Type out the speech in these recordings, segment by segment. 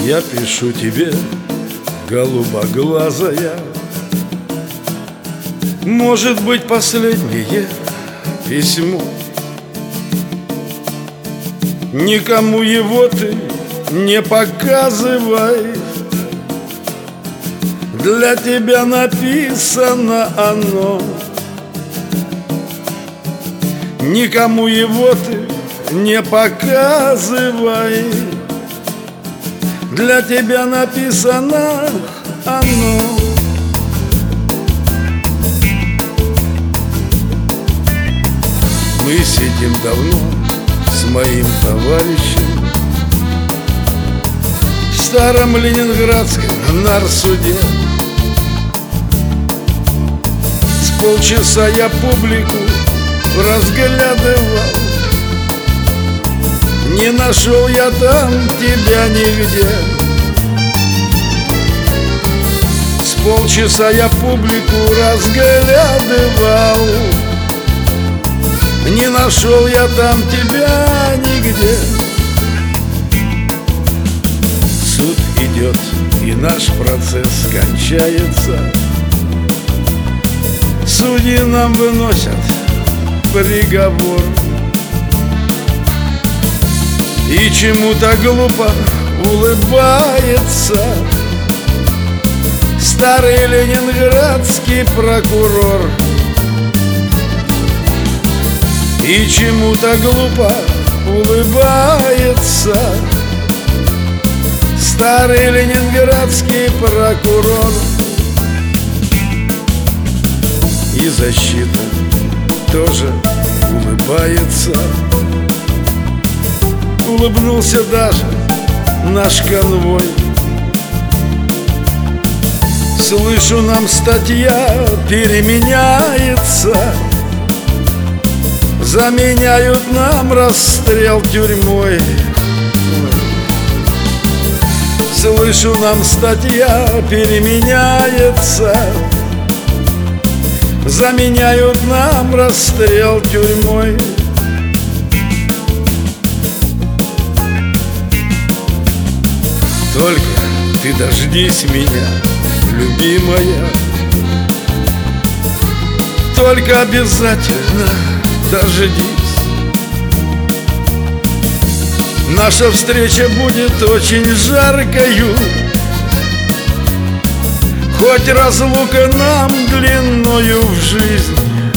Я пишу тебе, голубоглазая, может быть, последнее письмо. Никому его ты не показывай, для тебя написано оно. Никому его ты не показывай, для тебя написано оно. Мы сидим давно с моим товарищем в старом ленинградском нарсуде. С полчаса я публику разглядывал, не нашел я там тебя нигде. С полчаса я публику разглядывал, не нашел я там тебя нигде. Суд идет, и наш процесс кончается. Судьи нам выносят приговор, и чему-то глупо улыбается старый ленинградский прокурор. И чему-то глупо улыбается старый ленинградский прокурор. И защита тоже улыбается. Улыбнулся даже наш конвой. Слышу, нам статья переменяется, заменяют нам расстрел тюрьмой. Слышу, нам статья переменяется, заменяют нам расстрел тюрьмой. Только ты дождись меня, любимая, только обязательно дождись. Наша встреча будет очень жаркою, хоть разлука нам длинною в жизнь.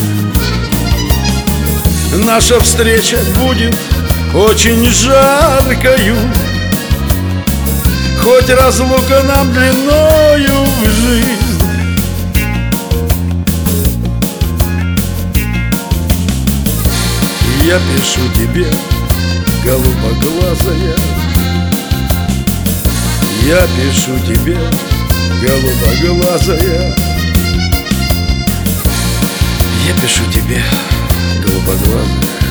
Наша встреча будет очень жаркою, хоть разлука нам длиною в жизнь. Я пишу тебе, голубоглазая, я пишу тебе, голубоглазая, я пишу тебе, голубоглазая.